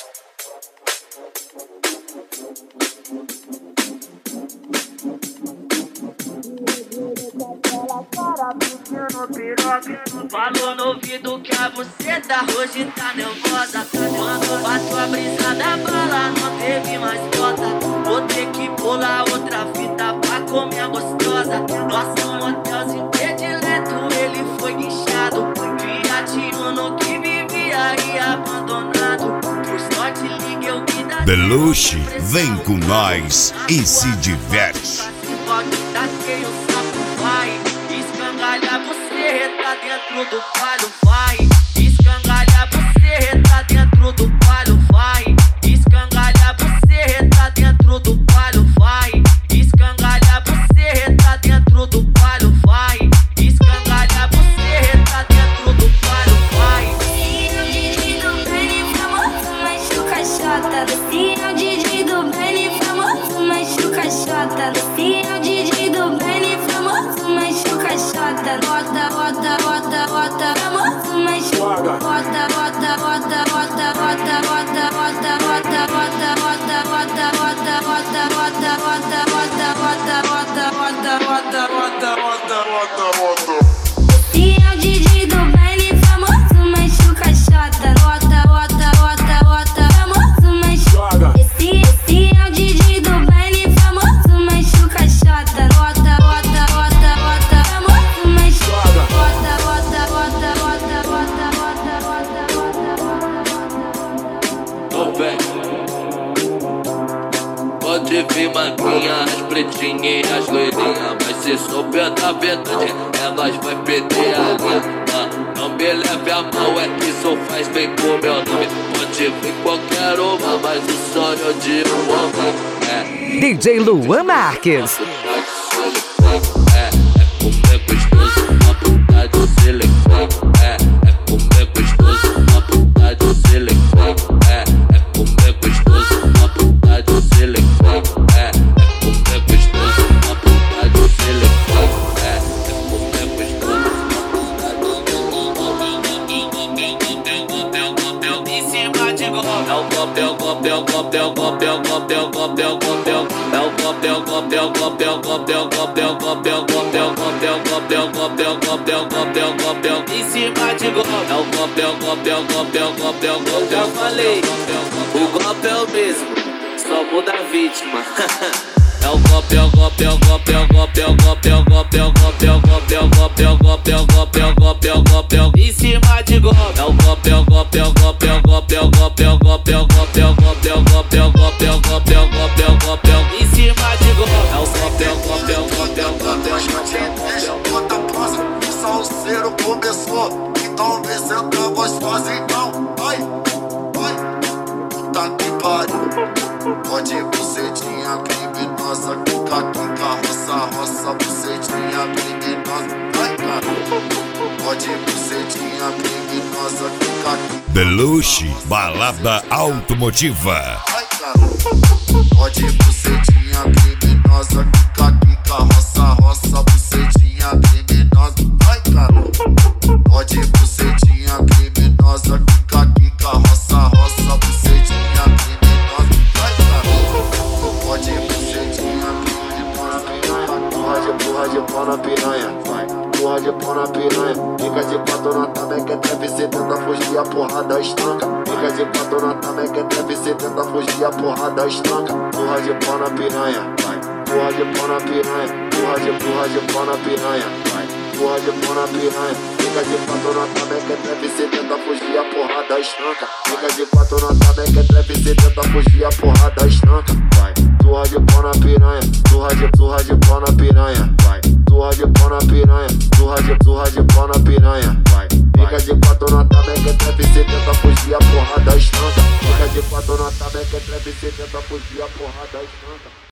Falou no ouvido que a buceta hoje tá nervosa. Quando bateu a brisa da bala, não teve mais cota. Vou ter que pular outra fita pra comer a gostosa. Nosso motelzinho predileto, ele foi guinchado. Criativo que vivia aí abandonado. Por sorte liguei o que dá. Belushi, vem com nós e se diverte. Taquei o sapo, vai. Escangalha você, tá dentro do palho, vai. Escangalha você, tá dentro do palho, vai. Escangalha você, tá dentro do palho, vai. Escangalha você, tá dentro do palho, vai. Escangalha você, tá dentro do palho, vai. Esse é o DJ do Benny, famoso, machuca chota. Esse é o DJ do Benny, famoso, machuca chota. Esse é o DJ do Benny, famoso, machuca chota. Bota, bota, bota, bota, famoso, machuca. Bota, bota, bota, bota, bota, bota, bota, bota, bota, bota, bota, bota, bota, bota, bota, bota, bota, bota, bota, bota. Esse é o DJ do Benny, famoso, machuca chota. Bota, bota, bota, bota, famoso, machuca. Esse é o DJ do Benny, famoso, machuca chota. Bota, bota, bota, bota, famoso, machuca. Bota, bota, bota, bota, bota, bota, bota, bota. Ô, bem. Pode vir maninha, as pretinhas e as loirinhas. Mas se souber da verdade, elas vai perder a linha. Não me leve a mal, é que só faz bem com meu nome. Pode vir qualquer uma, mas o sonho de um homem é DJ Luan Marques. É comer gostoso, uma puta de silicone. É comer gostoso, uma puta de silicone. É comer gostoso, uma puta de silicone. É comer gostoso, uma puta de silicone. É comer gostoso, em cima de gol. É o copel, copel, copel, copel, copel, copel, copel. É o copel, copel, copel, copel, copel, copel, copel, copel, copel, copel, copel, copel, copel, em cima de gol. É o copel, copel, copel, copel, copel. Falei, o copel mesmo, só muda a vítima. É o copel, copel, copel, copel, copel, copel, copel, copel, copel, copel, copel, copel, copel, em cima de gol. É o copel, copel, copel, copel, copel, copel, copel, copel, copel, copel, copel, copel, copel, em cima de gol. É o copel, copel, copel, copel, deixa bota próxima, o salseiro começou. Então vê se tá gostosa, então vai, vai. Puta que pariu. Pode bucetinha criminosa, quica, quica, roça, roça, bucetinha criminosa. Vai, cara. Pode bucetinha criminosa, quica, quica. Belushi, balada automotiva. Vai, cara. Pode bucetinha criminosa, quica, quica, roça, roça, bucetinha criminosa. Vai, cara. Pode bucetinha criminosa, quica, quica, roça, roça, bucetinha criminosa. Vai, cara. Pode bucetinha criminosa. Porra de pau na piranha, vai. Porra de pau na piranha. Fica de quatro na tabeca, deve ser tenta fugir a porrada estanca. Fica de quatro na tabeca, deve ser tenta fugir a porrada estanca. Porra de pau na piranha, vai. Porra de pau na piranha. Porra de pau na piranha, vai. Porra de pau na piranha. Fica de quatro na tabeca, deve ser tenta fugir a porrada estanca. Fica de quatro na tabeca, deve ser tenta fugir a porrada estanca, vai. Turra de pau na piranha, turra de pau na piranha, vai. Turra de pau na piranha, turra de pau na piranha, vai. Fica de quatro na tabeca, deve ser tenta fugir a porrada estanca. Fica de quatro na tabeca, deve ser tenta fugir a porrada estanca.